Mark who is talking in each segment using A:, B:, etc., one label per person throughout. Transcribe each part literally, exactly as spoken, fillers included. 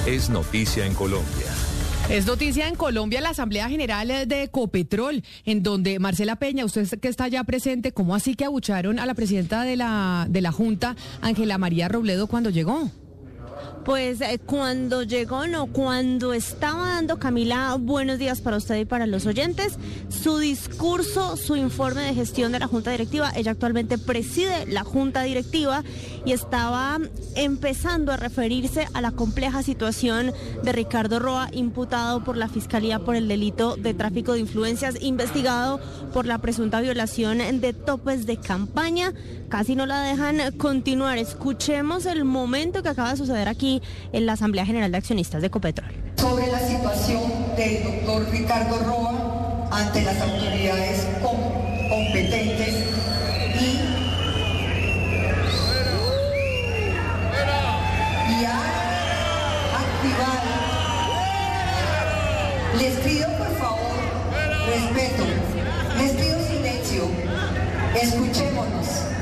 A: es noticia en Colombia.
B: Es noticia en Colombia la Asamblea General de Ecopetrol, en donde Marcela Peña, usted que está ya presente, ¿cómo así que abucharon a la presidenta de la, de la Junta, Ángela María Robledo, cuando llegó?
C: Pues eh, cuando llegó, no, cuando estaba dando, Camila, buenos días para usted y para los oyentes, su discurso, su informe de gestión de la Junta Directiva. Ella actualmente preside la Junta Directiva y estaba empezando a referirse a la compleja situación de Ricardo Roa, imputado por la Fiscalía por el delito de tráfico de influencias, investigado por la presunta violación de topes de campaña. Casi no la dejan continuar. Escuchemos el momento que acaba de suceder aquí en la Asamblea General de Accionistas de Ecopetrol.
D: Sobre la situación del doctor Ricardo Roa ante las autoridades com- competentes y, y ha activado. Les pido por favor respeto, les pido silencio, escuchémonos.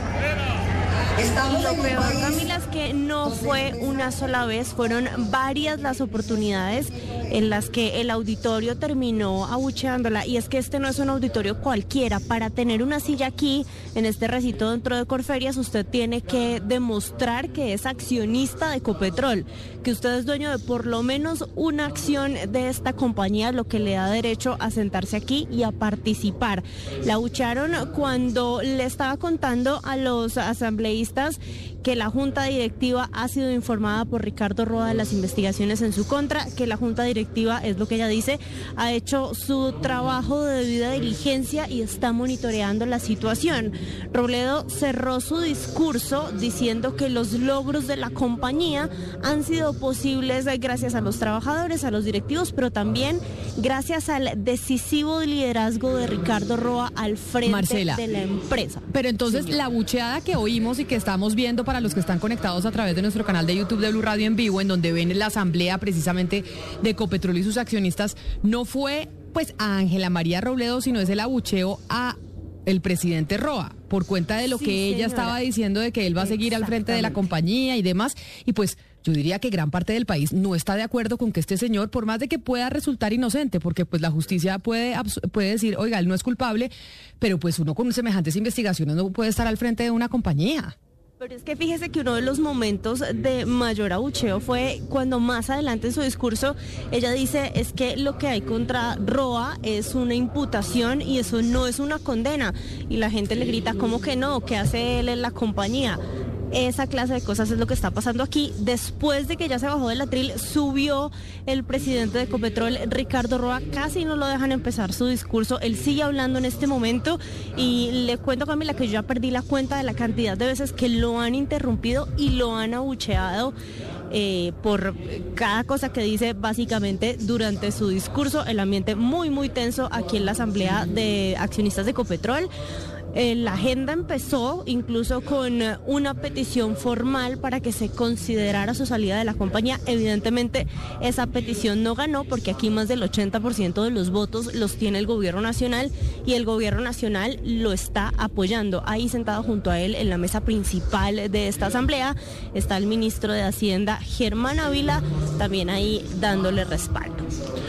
D: Estamos
C: Lo
D: en un
C: peor,
D: país...
C: Camila, es que no fue una sola vez, fueron varias las oportunidades en las que el auditorio terminó abucheándola, y es que este no es un auditorio cualquiera. Para tener una silla aquí, en este recinto dentro de Corferias, usted tiene que demostrar que es accionista de Ecopetrol, que usted es dueño de por lo menos una acción de esta compañía, lo que le da derecho a sentarse aquí y a participar. La abuchearon cuando le estaba contando a los asambleístas que la Junta Directiva ha sido informada por Ricardo Roa de las investigaciones en su contra, que la Junta Directiva, es lo que ella dice, ha hecho su trabajo de debida diligencia y está monitoreando la situación. Robledo cerró su discurso diciendo que los logros de la compañía han sido posibles gracias a los trabajadores, a los directivos, pero también gracias al decisivo liderazgo de Ricardo Roa al frente
B: Marcela,
C: de la empresa.
B: Pero entonces
C: Señor.
B: la bucheada que oímos y que estamos viendo para los que están conectados a través de nuestro canal de YouTube de Blue Radio en vivo, en donde ven la asamblea precisamente de Ecopetrol y sus accionistas, no fue pues a Ángela María Robledo, sino es el abucheo a el presidente Roa, por cuenta de lo
C: Sí,
B: que ella
C: señora.
B: estaba diciendo de que él va a seguir al frente de la compañía y demás, y pues yo diría que gran parte del país no está de acuerdo con que este señor, por más de que pueda resultar inocente, porque pues la justicia puede, puede decir, oiga, él no es culpable, pero pues uno con semejantes investigaciones no puede estar al frente de una compañía.
C: Pero es que fíjese que uno de los momentos de mayor abucheo fue cuando más adelante en su discurso ella dice es que lo que hay contra Roa es una imputación y eso no es una condena. Y la gente le grita, ¿cómo que no? ¿Qué hace él en la compañía? Esa clase de cosas es lo que está pasando aquí. Después de que ya se bajó del atril, subió el presidente de Ecopetrol, Ricardo Roa, casi no lo dejan empezar su discurso. Él sigue hablando en este momento y le cuento, Camila, que yo ya perdí la cuenta de la cantidad de veces que lo han interrumpido y lo han abucheado eh, por cada cosa que dice básicamente durante su discurso. El ambiente muy, muy tenso aquí en la Asamblea de Accionistas de Ecopetrol. Eh, la agenda empezó incluso con una petición formal para que se considerara su salida de la compañía. Evidentemente esa petición no ganó porque aquí más del ochenta por ciento de los votos los tiene el gobierno nacional y el gobierno nacional lo está apoyando. Ahí sentado junto a él en la mesa principal de esta asamblea está el ministro de Hacienda, Germán Ávila, también ahí dándole respaldo.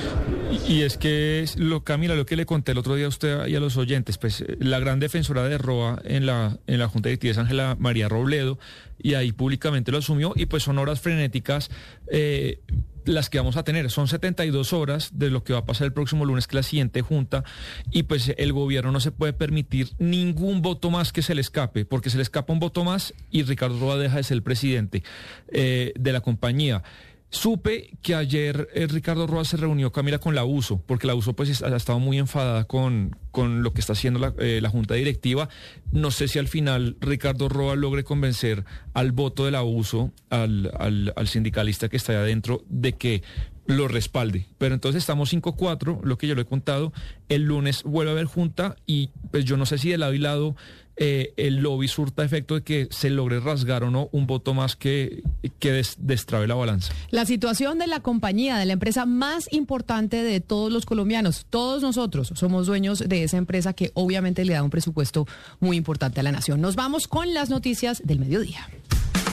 E: Y es que, lo, Camila, lo que le conté el otro día a usted y a los oyentes, pues la gran defensora de Roa en la, en la Junta Directiva es Ángela María Robledo, y ahí públicamente lo asumió, y pues son horas frenéticas eh, las que vamos a tener. Son setenta y dos horas de lo que va a pasar el próximo lunes, que es la siguiente junta, y pues el gobierno no se puede permitir ningún voto más que se le escape, porque se le escapa un voto más y Ricardo Roa deja de ser el presidente eh, de la compañía. Supe que ayer eh, Ricardo Roa se reunió, Camila, con la U S O, porque la U S O pues ha estado muy enfadada con, con lo que está haciendo la, eh, la Junta Directiva. No sé si al final Ricardo Roa logre convencer al voto de la U S O, al, al, al sindicalista que está ahí adentro, de que lo respalde. Pero entonces estamos cinco cuatro, lo que yo le he contado. El lunes vuelve a haber junta y pues yo no sé si de lado y lado eh, el lobby surta efecto de que se logre rasgar o no un voto más que, que des, destrabe la balanza.
B: La situación de la compañía, de la empresa más importante de todos los colombianos, todos nosotros somos dueños de esa empresa que obviamente le da un presupuesto muy importante a la nación. Nos vamos con las noticias del mediodía.